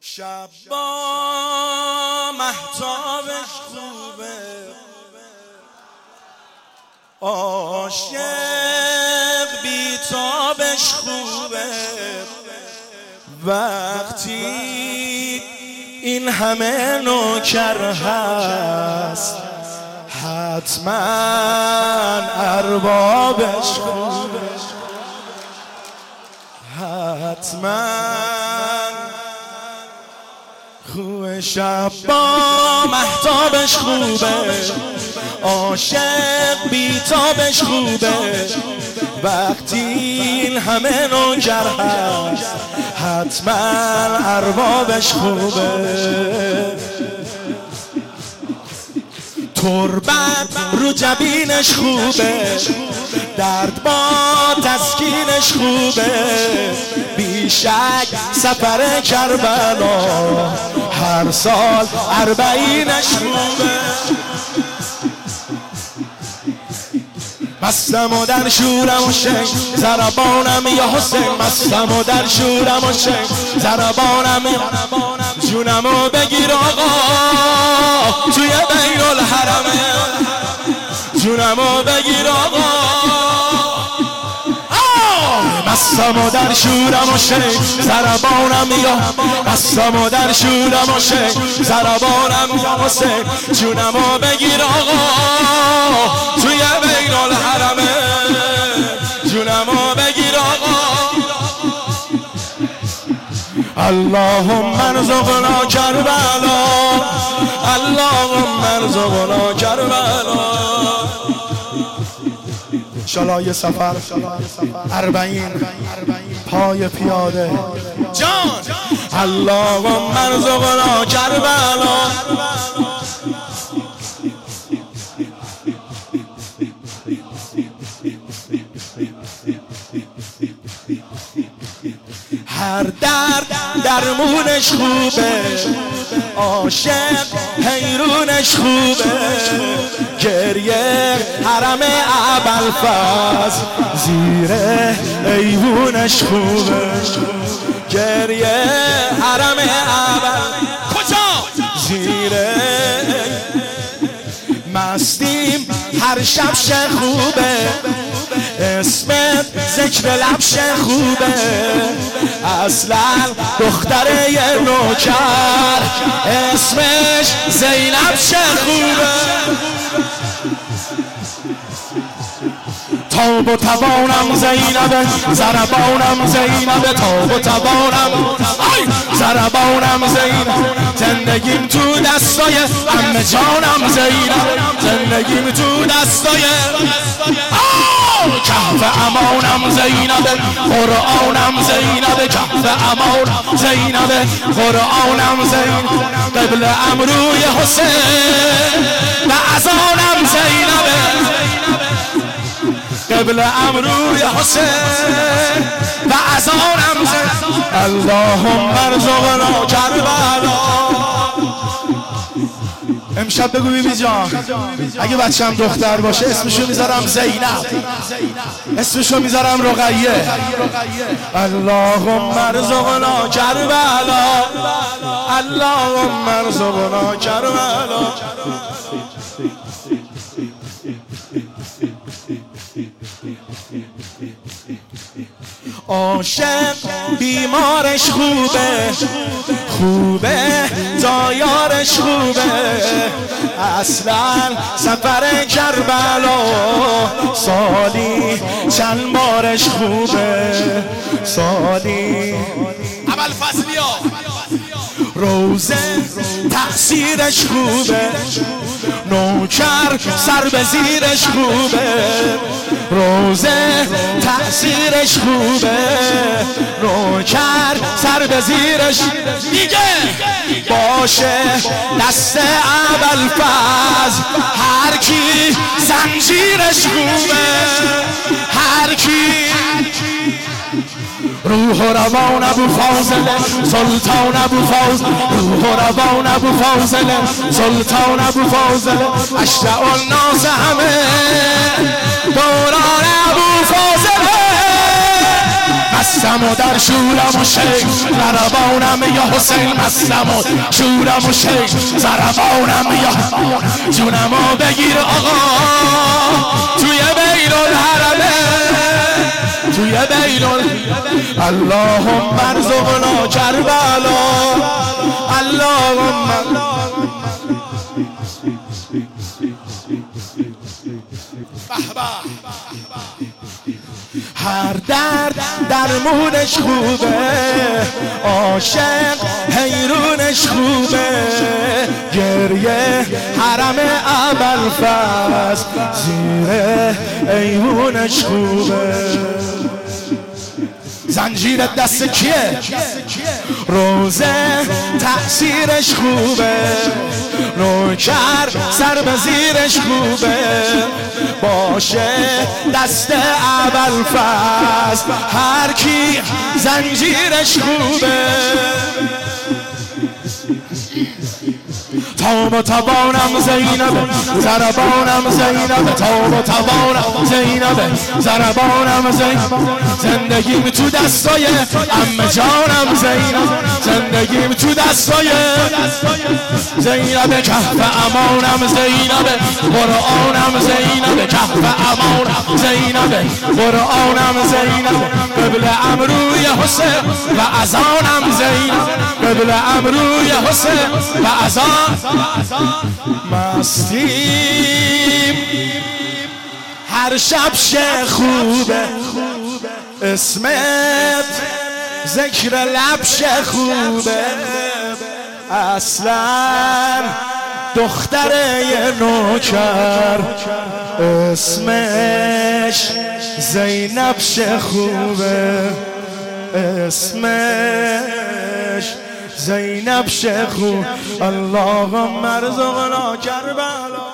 شب با مهتابش خوبه، عاشق بیتابش خوبه. وقتی این همه نوکر هست حتما اربابش خوبه، حتما خوبه. شب با مهتابش خوبه، عاشق بیتابش خوبه. وقتی این همه نوکر هست حتما اربابش خوبه. تربت رو جبینش خوبه، درد با تسکینش خوبه. بیشک سفر کربلا هر سال 40 خوبه. مستم و در شورم و شنگ ضربانم یا حسین، مستم و در شورم و شنگ ضربانم. جونمو بگیر آقا توی بین الحرمه، جونمو بگیر آقا. مستم و در شورم و شنگ ضربانم یا، مستم و در شورم و شنگ ضربانم یا حسین. جونمو بگیر آقا توی بین الحرمه، جونمو بگیر آقا. اللهم ارزقنا کربلا، اللهم ارزقنا کربلا. شالای سفر 40 پای پیاده جان. اللهم ارزقنا کربلا. هر درد درمونش خوبه، عاشق حیرونش خوبه. گریه حرم ابوالفضل زیر ایوونش خوبه. گریه حرم کجا زیر مستیم هر شب خوبه. اسمت ذکر لبش خوبه، اصلا دختره یه نوکر اسمش زینب خوبه. تاب و توانم زینبه، ضربانم زینبه. تاب و توانم ضربانم زینب. زندگیم تو دستای همه جانم زینب، زندگیم تو دستای کهف امانم زینب. قرآنم زینب، کهف امانم زینب. قرآنم زینب. قبل امروی حسین و اذانم زینب، قبل امروی حسین و اذانم زینب. اللهم ارزقنا کربلا. امشب بگو بیبی جان اگه بچم دختر باشه اسمشو میذارم زینب، اسمشو میذارم رقیه. اللهم ارزقنا کربلا، اللهم ارزقنا کربلا. عاشق بیمارش خوبه، خوبه تا یارش خوبه. اصلا سفر کربلا سالی چند بارش خوبه. سالی ابوالفضلیا روزه تأثیرش خوبه. نوکر سر به زیرش خوبه. روزه تأثیرش خوبه. نوکر سر به زیرش دیگه باشه دست ابوالفضل. هر کی زنجیرش خوبه، هر کی روح و روان ابوالفضل سلطان ابوالفضل. روح و روان ابوالفضل سلطان ابوالفضل. اشجع الناس همه دوران ابوالفضل. مستم و در شورم و شیخ ضربانم یا حسین مستم و شورم و شیخ ضربانم یا جونمو بگیر آقا توی بین الحرمه توی بین اللهم ارزقنا کربلا اللهم هر درد درمونش خوبه عاشق حیرونش خوبه گریه حرم ابوالفضل زیر ایوونش خوبه زنجیر دست کیه روزه تأثیرش خوبه نوکر سر به زیرش خوبه باشه دست ابوالفضل هر کی زنجیرش خوبه تاب و توانم زینب ضربانم زینب تاب و توانم زینب ضربانم زینب زندگیم تو دستای عمه جانم زینب زندگیم تو دستای زینب کهف امانم زینب قرآنم زینب کهف امانم زینب قرآنم زینب قبل امروی حسین و اذانم زینب قبل امروی حسین و اذان مستیم هر شب خوبه اسمت ذکر لبش خوبه اصلا دختر یه نوکر اسمش زینب خوبه اسمش زینب شیخو اللهم ارزقنا کربلا